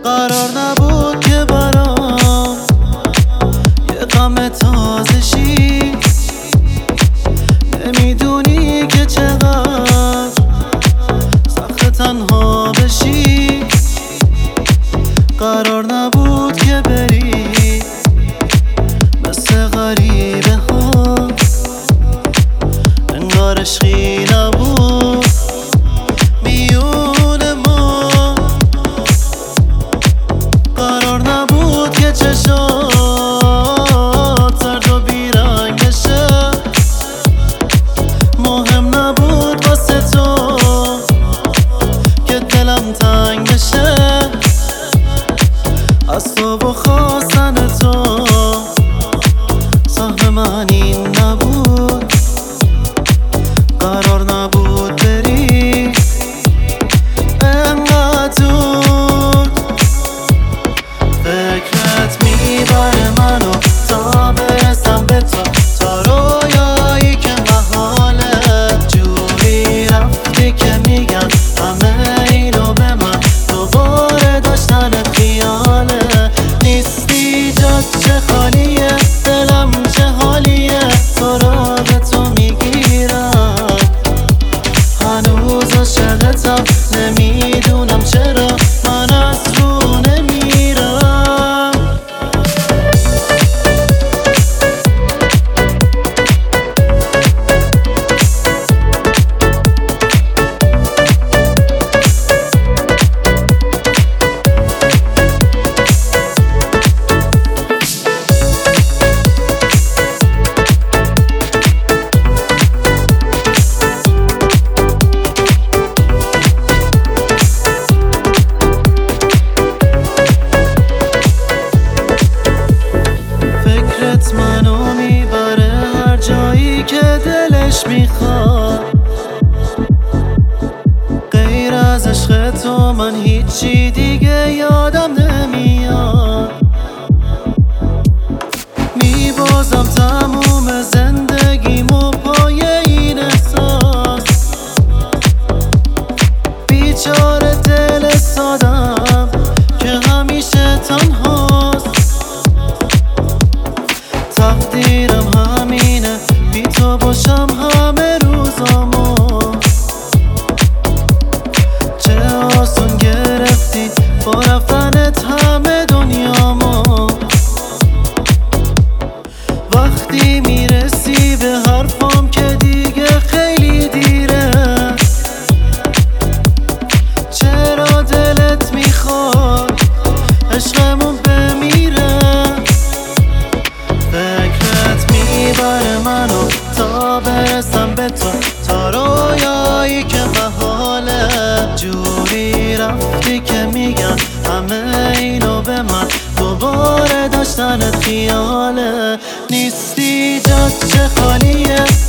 قرار نبود که برام یه غم تازه شی، نمیدونی که چقدر سخت تنها بشی. قرار نبود که بری مثل غریبه ها، انگار عشقی نبود میون ما. قرار نبود که چشات سرد و بیرنگ بشه، مهم نبود واسه تو که دلم تنگ بشه. از تو و خواستن تو سهم من این نبود. قرار نبود بری انقدر دور، فکرت میبره منو تا برسم به تو، تا رویایی که محاله. جوری رفتی که میگن همه اینو به من، دوباره داشتن خیاله. نیستی جات چه خالیه، دلم چه حالیه، تو را به تو میگیرم. هنوز عاشقتم، نمیدونم چرا من از رو نمیرم. منو میبره هر جایی که دلش میخواد، غیر از عشق تو من هیچی دیگه یادم نمیاد. میبازم تموم زندگیمو پای این احساس، بیچاره دل سادم که همیشه تنهاست. تقدیرم همینه، بی تو باشم همه روزامو. چه آسون گرفتی با رفتنت همه دنیامو. وقتی میرسی به حرفام که دیگه خیلی دیره، چرا دلت میخواد عشقمون بمیره. فکرت میبره منو تا برسم به تو، تا رویایی که محاله. جوری رفتی که میگن همه اینو به من، دوباره داشتن خیاله. نیستی جات چه خالیه،